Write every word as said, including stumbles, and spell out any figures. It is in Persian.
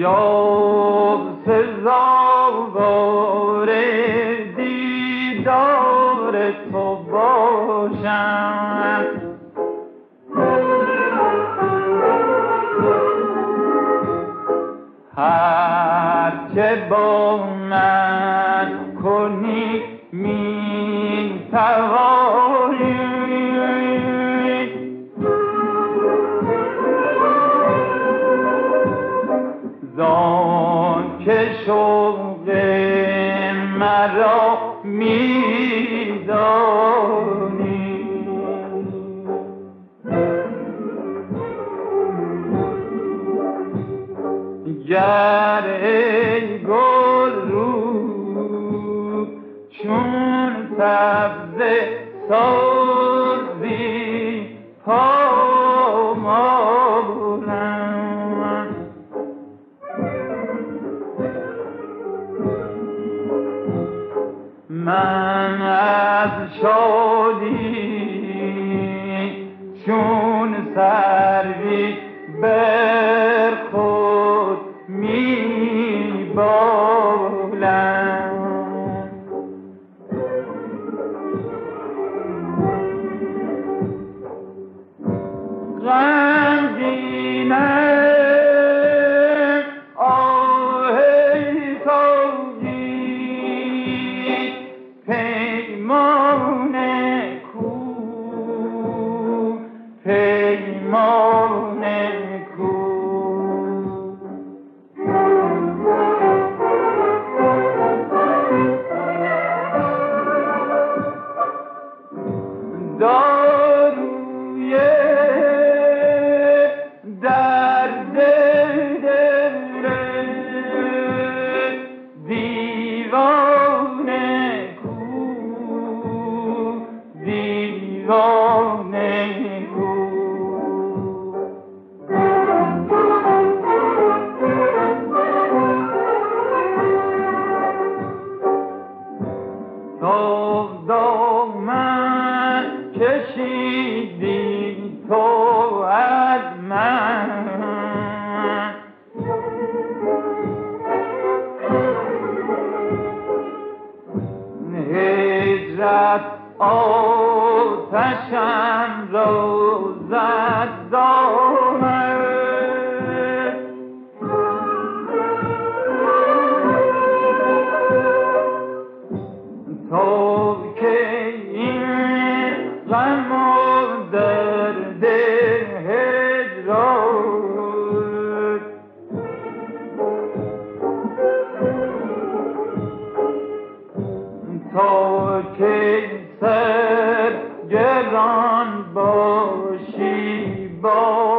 یا سزاوار دیدار تو باشم. هر که با من کنی می توانی، زان که شوق مرا می دانی. گر ای گل رو چون سبزه سازی پامالم، من از شادی چون سروی بر خود می بالم. غمگینم آه ای ساقی، پیمان کو پیمان کو. داروی درد دل دیوانه کو دیوانه کو. تا دامن کشیدی تو از من، هجرت آتشم را زد دامن. تا که این غم و درد هجران، تا که سر گران باشی با